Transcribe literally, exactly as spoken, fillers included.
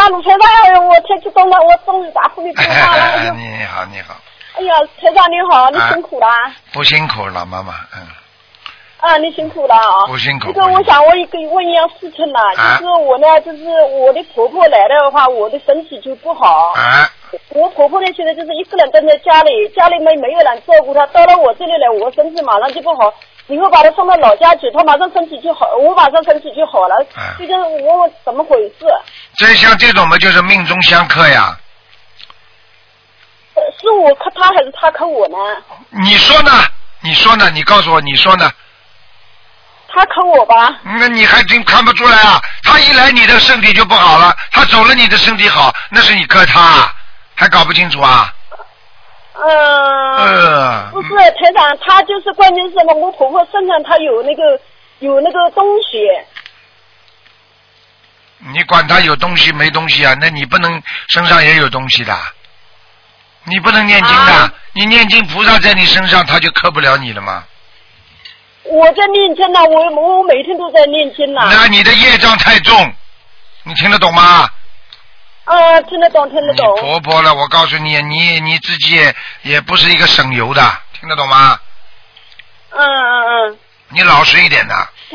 鲁台长，哎呦，我太激动了，我终于打通你电话了。哎呦你好，你好。 哎呀，台长你好，你辛苦了。啊、 不辛苦，老妈妈，嗯。 啊，你辛苦了啊！ 不辛苦。 这个我想问一个问一样事情呢、啊，就是我呢，就是我的婆婆来的话，我的身体就不好。 啊。 我婆婆呢，现在就是一个人待在家里，家里面没有人照顾她，到了我这里来，我身体马上就不好。以后把她送到老家去，她马上身体就好，我马上身体就好了。啊、这就是我怎么回事？ 这像这种嘛，就是命中相克呀。 呃，是我克他还是他克我呢？ 你说呢？你说呢？你告诉我，你说呢？ 他克我吧？ 那你还真看不出来啊？他一来，你的身体就不好了；他走了，你的身体好，那是你克他，还搞不清楚啊？ 嗯。呃。不是台长，他就是关键是什么？我婆婆身上她有那个有那个东西。 你管他有东西没东西啊？那你不能身上也有东西的。你不能念经的，啊、你念经菩萨在你身上，他就克不了你了吗？ 我在念经呢，我我每天都在念经呢。 那你的业障太重，你听得懂吗？ 啊，听得懂，听得懂。 你婆婆了，我告诉你，你你自己也也不是一个省油的，听得懂吗？ 嗯嗯嗯。 你老实一点的。